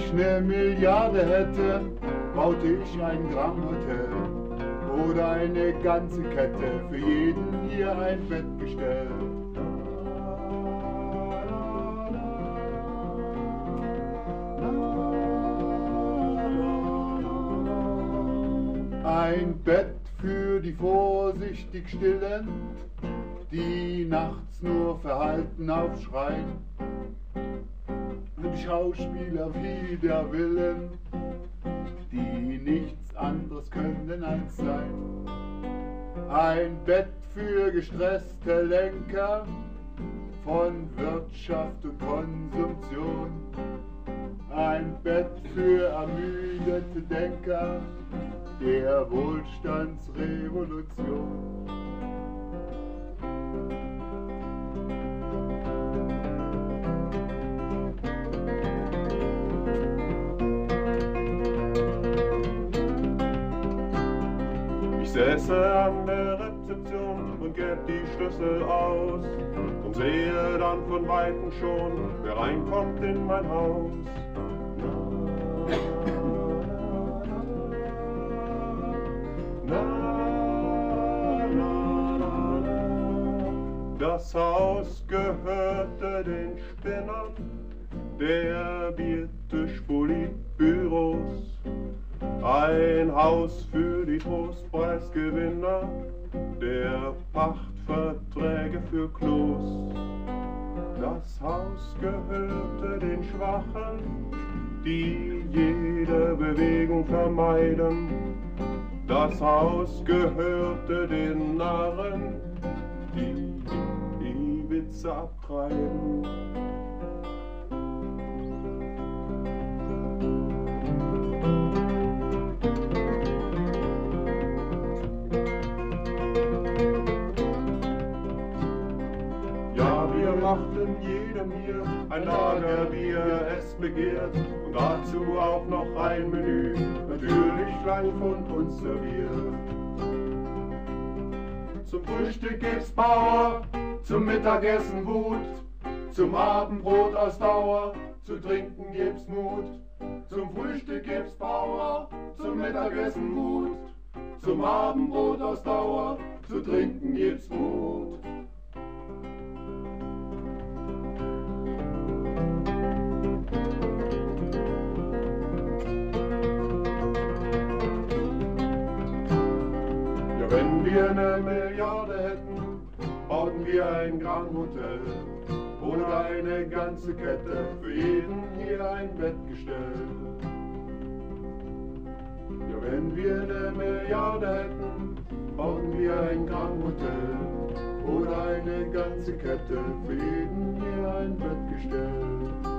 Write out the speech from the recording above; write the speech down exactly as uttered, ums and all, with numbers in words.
ich ne Milliarde hätte, baute ich ein Grand Hotel oder eine ganze Kette, für jeden hier ein Bettgestell. Ein Bett für die vorsichtig Stillen, die nachts nur verhalten aufschreien. Und Schauspieler wider Willen, die nichts anderes können als sein. Ein Bett für gestresste Lenker von Wirtschaft und Konsumtion. Ein Bett für ermüdete Denker der Wohlstandsrevolution. Ich säße an der Rezeption und gäb die Schlüssel aus und sehe dann von Weitem schon, wer reinkommt in mein Haus. Das Haus gehörte den Spinnern der Biertisch-Politbüros. Ein Haus für die Trostpreisgewinner der Pachtverträge für Klos. Das Haus gehörte den Schwachen, die jede Bewegung vermeiden. Das Haus gehörte den Narren, die die Witze abtreiben. Ja, wir machten jedem hier ein Lager, wie er es begehrt, und dazu auch noch ein Menü, natürlich gleich von uns serviert. Zum Frühstück gibt's Bauer, zum Mittagessen Wut, zum Abendbrot Ausdauer, zu trinken gibt's Mut. Zum Frühstück gibt's Bauer, zum Mittagessen Wut, zum Abendbrot Ausdauer, zu trinken gibt's Mut. Wenn wir eine Milliarde hätten, bauten wir ein Grand Hotel oder eine ganze Kette, für jeden hier ein Bettgestell. Ja, wenn wir eine Milliarde hätten, bauten wir ein Grand Hotel oder eine ganze Kette, für jeden hier ein Bettgestell.